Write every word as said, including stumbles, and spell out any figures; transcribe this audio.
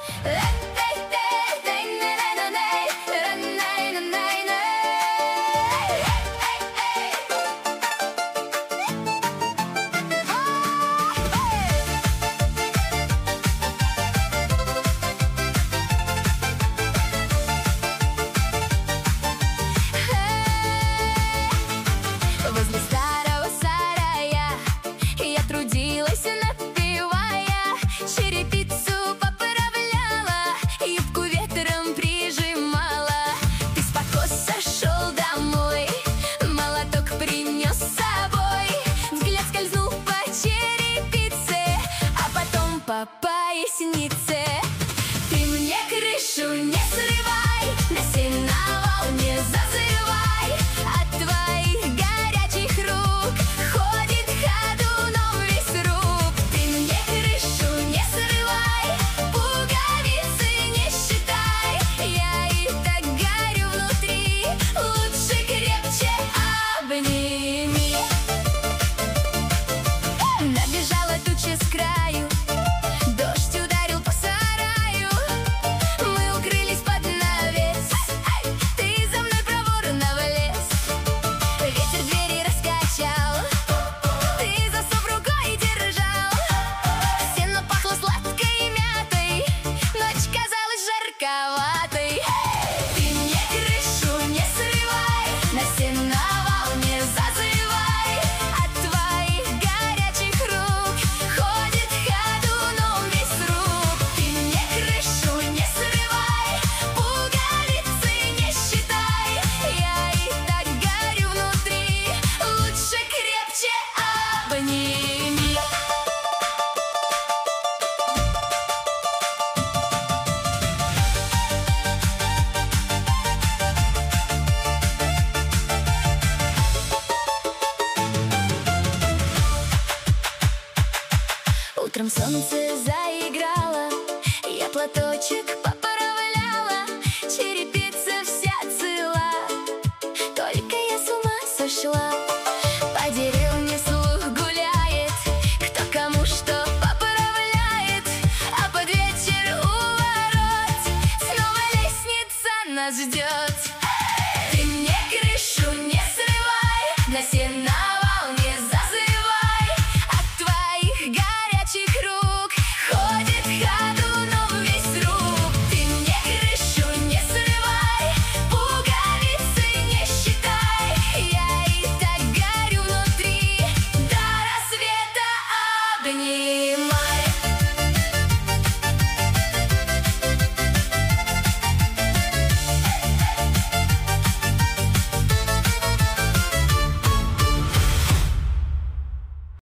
Возле старого сарая я трудилась, напевая, черепицу поправляла, юбку ветром прижимала. Ты с покоса шел домой, молоток принес с собой, взгляд скользнул по черепице, а потом по пояснице. Ты мне крышу не срывай, на сеновал не зазывай, от твоих горячих рук ходит ходуном весь руб. Ты мне крышу не срывай, пуговицы не считай, я и так горю внутри, лучше крепче обними. Набежала туча с краю, дождь ударил по сараю, мы укрылись под навес, ты за мной проворно влез. Ветер двери раскачал, ты засов рукой держал, сено пахло сладкой мятой, ночь казалась жарковатой. Ты мне крышу не срывай, на сеновал не зазывай, от твоих горячих рук ходит ходуном весь руб. Ты мне крышу не срывай, пуговицы не считай, я и так горю внутри, лучше крепче обними. Утром солнце заиграло, я платочек